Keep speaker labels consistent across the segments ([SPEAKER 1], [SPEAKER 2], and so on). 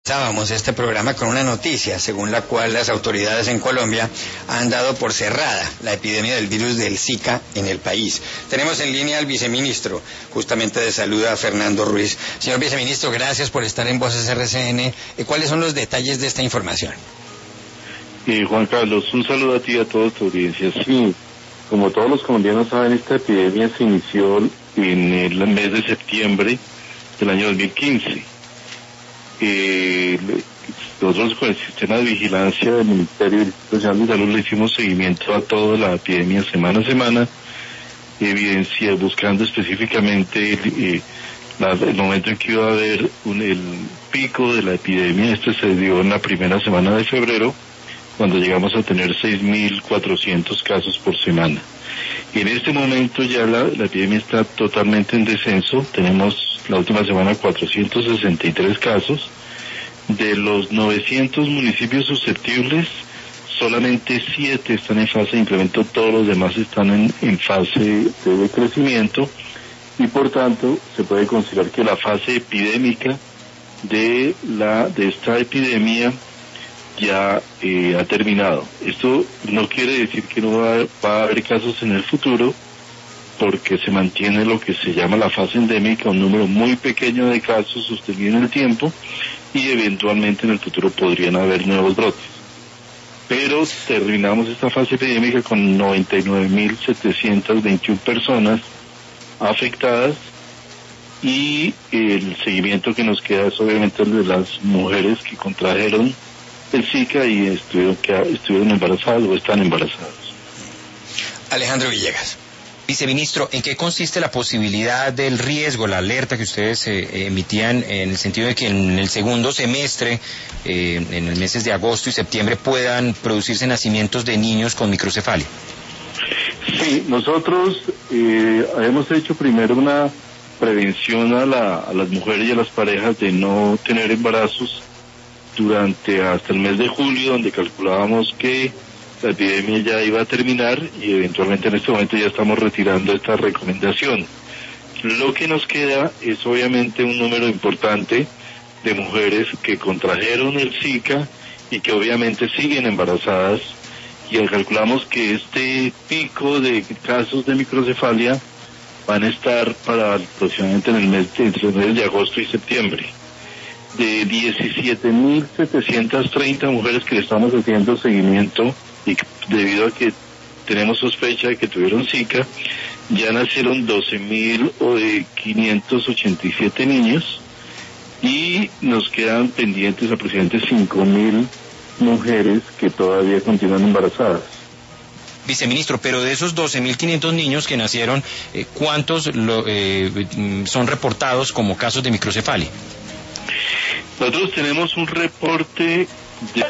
[SPEAKER 1] Comenzábamos este programa con una noticia según la cual las autoridades en Colombia han dado por cerrada la epidemia del virus del Zika en el país. Tenemos en línea al viceministro justamente de Salud, a Fernando Ruiz. Señor viceministro, gracias por estar en Voces RCN. ¿Cuáles son los detalles de esta información?
[SPEAKER 2] Juan Carlos, un saludo a ti y a toda tu audiencia. Sí, como todos los colombianos saben, esta epidemia se inició en el mes de septiembre del año 2015. Nosotros con el sistema de vigilancia del Ministerio del Instituto Nacional de Salud le hicimos seguimiento a toda la epidemia semana a semana, buscando específicamente el momento en que iba a haber el pico de la epidemia. Este se dio en la primera semana de febrero, cuando llegamos a tener 6.400 casos por semana. Y en este momento ya la epidemia está totalmente en descenso. Tenemos la última semana 463 casos. De los 900 municipios susceptibles, solamente 7 están en fase de incremento, todos los demás están en fase de decrecimiento, y por tanto se puede considerar que la fase epidémica de esta epidemia ya ha terminado. Esto no quiere decir que no va a haber casos en el futuro, porque se mantiene lo que se llama la fase endémica, un número muy pequeño de casos sostenido en el tiempo, y eventualmente en el futuro podrían haber nuevos brotes. Pero terminamos esta fase epidémica con 99.721 personas afectadas, y el seguimiento que nos queda es obviamente el de las mujeres que contrajeron el Zika y estuvieron embarazadas o están embarazadas.
[SPEAKER 1] Alejandro Villegas.
[SPEAKER 3] Viceministro, ¿en qué consiste la posibilidad del riesgo, la alerta que ustedes emitían en el sentido de que en el segundo semestre, en los meses de agosto y septiembre, puedan producirse nacimientos de niños con microcefalia?
[SPEAKER 2] Sí, nosotros hemos hecho primero una prevención a las mujeres y a las parejas de no tener embarazos hasta el mes de julio, donde calculábamos que la epidemia ya iba a terminar, y eventualmente en este momento ya estamos retirando esta recomendación. Lo que nos queda es obviamente un número importante de mujeres que contrajeron el Zika y que obviamente siguen embarazadas, y calculamos que este pico de casos de microcefalia van a estar para aproximadamente entre los meses de agosto y septiembre. De 17.730 mujeres que le estamos haciendo seguimiento, y debido a que tenemos sospecha de que tuvieron Zika, ya nacieron 12.587 niños, y nos quedan pendientes aproximadamente 5.000 mujeres que todavía continúan embarazadas.
[SPEAKER 3] Viceministro, pero de esos 12.500 niños que nacieron, ¿cuántos son reportados como casos de microcefalia?
[SPEAKER 2] Nosotros tenemos un reporte de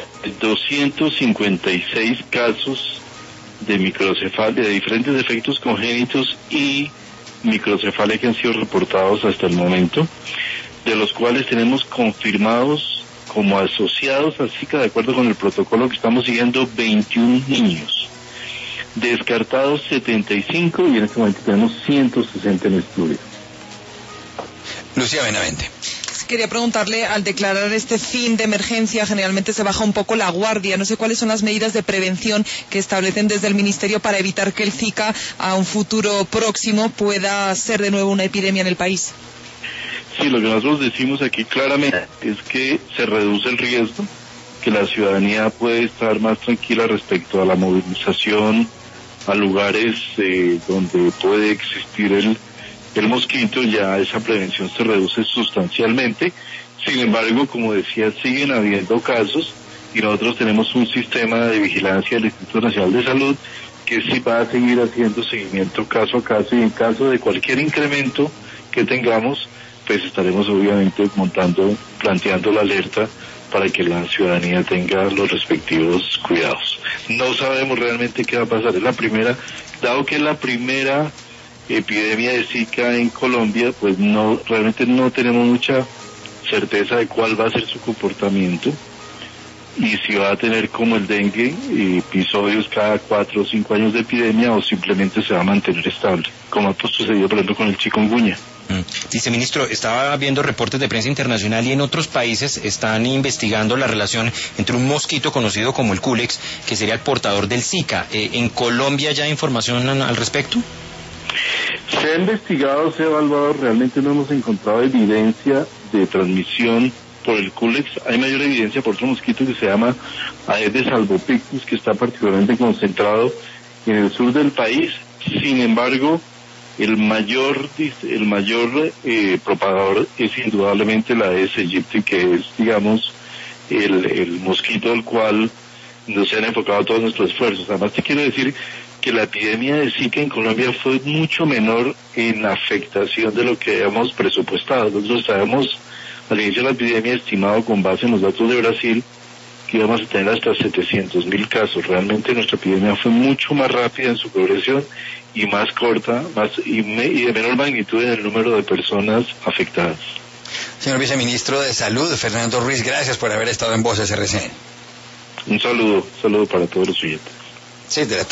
[SPEAKER 2] 256 casos de microcefalia, de diferentes defectos congénitos y microcefalia que han sido reportados hasta el momento, de los cuales tenemos confirmados como asociados a Zika, de acuerdo con el protocolo que estamos siguiendo, 21 niños, descartados 75, y en este momento tenemos 160 en estudio.
[SPEAKER 1] Lucía Benavente.
[SPEAKER 4] Quería preguntarle, al declarar este fin de emergencia, generalmente se baja un poco la guardia. No sé cuáles son las medidas de prevención que establecen desde el Ministerio para evitar que el Zika a un futuro próximo pueda ser de nuevo una epidemia en el país.
[SPEAKER 2] Sí, lo que nosotros decimos aquí claramente es que se reduce el riesgo, que la ciudadanía puede estar más tranquila respecto a la movilización a lugares donde puede existir el mosquito. Ya esa prevención se reduce sustancialmente. Sin embargo, como decía, siguen habiendo casos, y nosotros tenemos un sistema de vigilancia del Instituto Nacional de Salud que sí va a seguir haciendo seguimiento caso a caso, y en caso de cualquier incremento que tengamos, pues estaremos obviamente planteando la alerta para que la ciudadanía tenga los respectivos cuidados. No sabemos realmente qué va a pasar. Dado que es la primera epidemia de Zika en Colombia, pues realmente no tenemos mucha certeza de cuál va a ser su comportamiento, y si va a tener, como el dengue, episodios cada 4 o 5 años de epidemia, o simplemente se va a mantener estable, como ha sucedido por ejemplo con el chikungunya.
[SPEAKER 3] Viceministro, estaba viendo reportes de prensa internacional y en otros países están investigando la relación entre un mosquito conocido como el Culex, que sería el portador del Zika. ¿En Colombia ya hay información al respecto?
[SPEAKER 2] Se ha investigado, se ha evaluado, realmente no hemos encontrado evidencia de transmisión por el Culex. Hay mayor evidencia por otro mosquito que se llama Aedes albopictus, que está particularmente concentrado en el sur del país. Sin embargo, el mayor propagador es indudablemente la Aedes aegypti, que es, digamos, el mosquito al cual nos han enfocado todos nuestros esfuerzos. Además, te quiero decir que la epidemia de Zika en Colombia fue mucho menor en la afectación de lo que habíamos presupuestado. Nosotros sabemos al inicio de la epidemia, estimado con base en los datos de Brasil, que íbamos a tener hasta 700.000 casos. Realmente nuestra epidemia fue mucho más rápida en su progresión y más corta, y de menor magnitud en el número de personas afectadas.
[SPEAKER 1] Señor Viceministro de Salud, Fernando Ruiz, gracias por haber estado en Voces RCN.
[SPEAKER 2] Un saludo para todos los oyentes.
[SPEAKER 1] Sí, de la